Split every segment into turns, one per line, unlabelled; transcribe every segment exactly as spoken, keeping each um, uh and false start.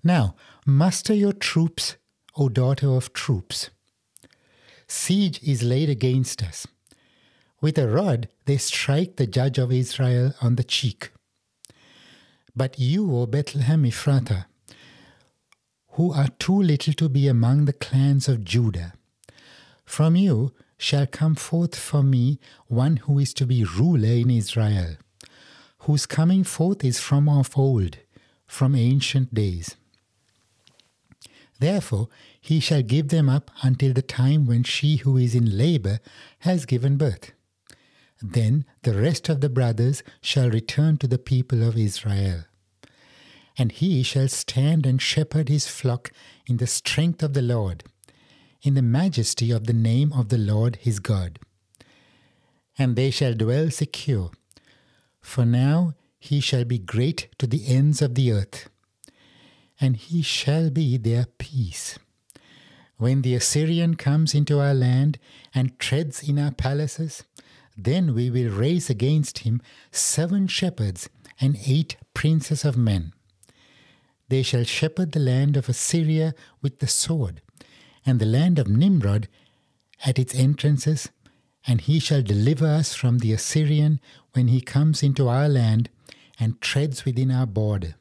Now, muster your troops, O daughter of troops. Siege is laid against us. With a rod they strike the judge of Israel on the cheek. But you, O Bethlehem Ephrathah, who are too little to be among the clans of Judah, from you shall come forth for me one who is to be ruler in Israel, whose coming forth is from of old, from ancient days. Therefore he shall give them up until the time when she who is in labor has given birth. Then the rest of the brothers shall return to the people of Israel. And he shall stand and shepherd his flock in the strength of the Lord, in the majesty of the name of the Lord his God. And they shall dwell secure, for now he shall be great to the ends of the earth, and he shall be their peace. When the Assyrian comes into our land and treads in our palaces, then we will raise against him seven shepherds and eight princes of men. They shall shepherd the land of Assyria with the sword, and the land of Nimrod at its entrances, and he shall deliver us from the Assyrian when he comes into our land and treads within our border.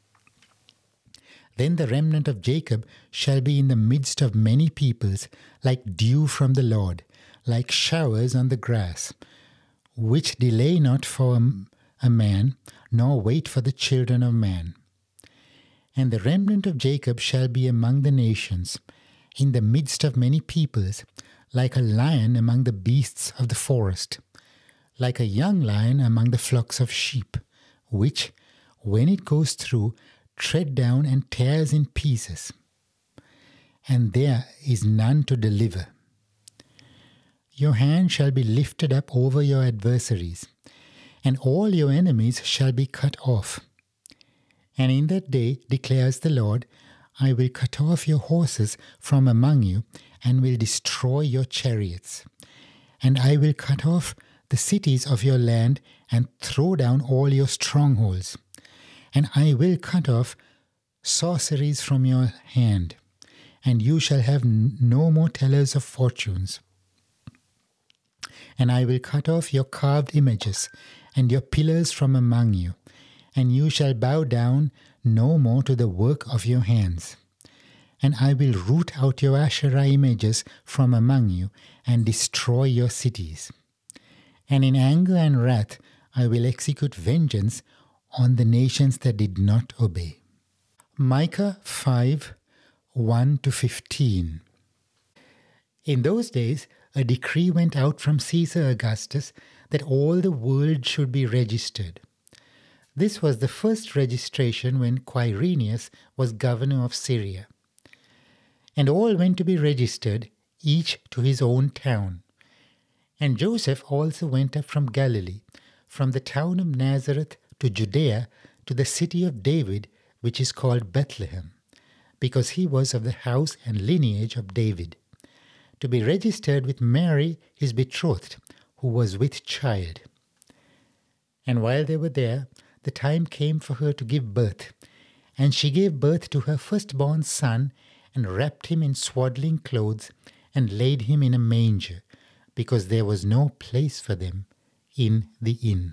Then the remnant of Jacob shall be in the midst of many peoples, like dew from the Lord, like showers on the grass, which delay not for a man, nor wait for the children of man. And the remnant of Jacob shall be among the nations, in the midst of many peoples, like a lion among the beasts of the forest, like a young lion among the flocks of sheep, which, when it goes through, tread down and tears in pieces. And there is none to deliver. Your hand shall be lifted up over your adversaries, and all your enemies shall be cut off. And in that day, declares the Lord, I will cut off your horses from among you, and will destroy your chariots. And I will cut off the cities of your land, and throw down all your strongholds. And I will cut off sorceries from your hand, and you shall have no more tellers of fortunes. And I will cut off your carved images, and your pillars from among you, and you shall bow down no more to the work of your hands. And I will root out your Asherah images from among you, and destroy your cities. And in anger and wrath I will execute vengeance on the nations that did not obey. Micah five, one to fifteen. In those days a decree went out from Caesar Augustus that all the world should be registered. This was the first registration when Quirinius was governor of Syria. And all went to be registered, each to his own town. And Joseph also went up from Galilee, from the town of Nazareth to Judea, to the city of David, which is called Bethlehem, because he was of the house and lineage of David, to be registered with Mary, his betrothed, who was with child. And while they were there, the time came for her to give birth, and she gave birth to her firstborn son, and wrapped him in swaddling clothes, and laid him in a manger, because there was no place for them in the inn.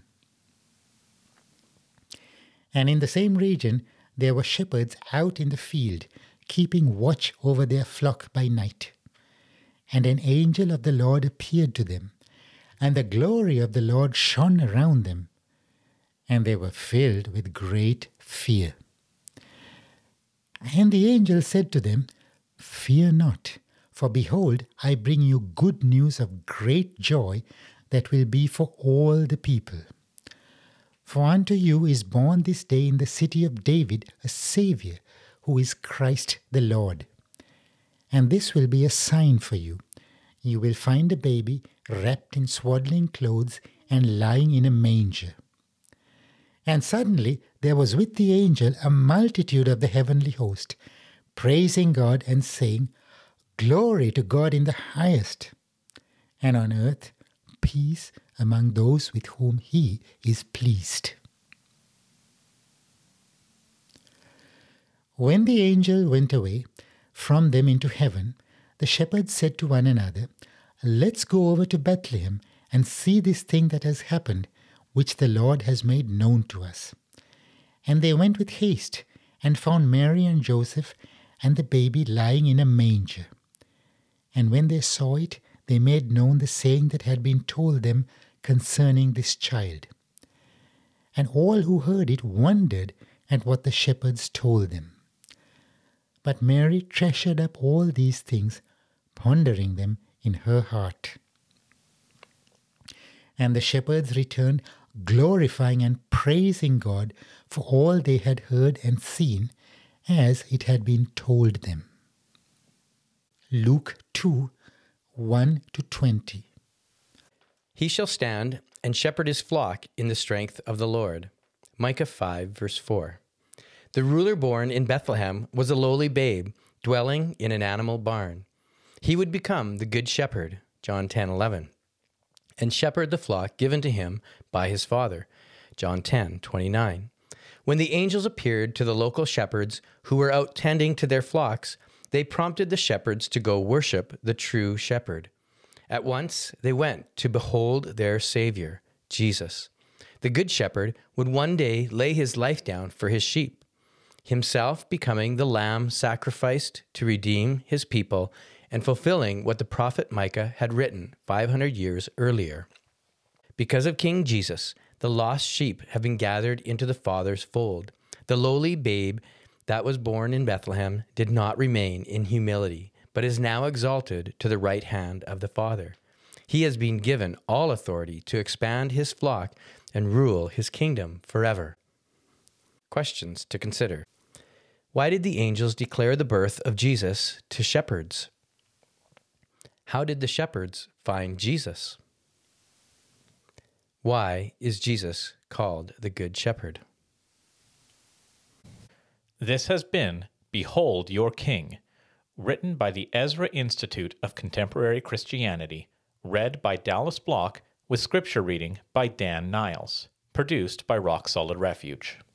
And in the same region there were shepherds out in the field, keeping watch over their flock by night. And an angel of the Lord appeared to them, and the glory of the Lord shone around them, and they were filled with great fear. And the angel said to them, Fear not, for behold, I bring you good news of great joy that will be for all the people. For unto you is born this day in the city of David a Saviour, who is Christ the Lord. And this will be a sign for you. You will find a baby wrapped in swaddling clothes and lying in a manger. And suddenly there was with the angel a multitude of the heavenly host, praising God and saying, Glory to God in the highest, and on earth peace among those with whom he is pleased. When the angel went away from them into heaven, the shepherds said to one another, "Let's go over to Bethlehem and see this thing that has happened, which the Lord has made known to us." And they went with haste and found Mary and Joseph and the baby lying in a manger. And when they saw it, they made known the saying that had been told them concerning this child. And all who heard it wondered at what the shepherds told them. But Mary treasured up all these things, pondering them in her heart. And the shepherds returned, glorifying and praising God for all they had heard and seen, as it had been told them. Luke two, one to twenty.
He shall stand and shepherd his flock in the strength of the Lord. Micah five, verse four. The ruler born in Bethlehem was a lowly babe, dwelling in an animal barn. He would become the good shepherd, John ten, eleven, and shepherd the flock given to him by his father, John ten, twenty-nine. When the angels appeared to the local shepherds who were out tending to their flocks, they prompted the shepherds to go worship the true shepherd. At once they went to behold their Savior, Jesus. The good shepherd would one day lay his life down for his sheep, himself becoming the lamb sacrificed to redeem his people and fulfilling what the prophet Micah had written five hundred years earlier. Because of King Jesus, the lost sheep have been gathered into the Father's fold. The lowly babe that was born in Bethlehem did not remain in humility, but is now exalted to the right hand of the Father. He has been given all authority to expand his flock and rule his kingdom forever. Questions to consider. Why did the angels declare the birth of Jesus to shepherds? How did the shepherds find Jesus? Why is Jesus called the Good Shepherd?
This has been Behold Your King, written by the Ezra Institute of Contemporary Christianity, read by Dallas Block, with scripture reading by Dan Niles, produced by Rock Solid Refuge.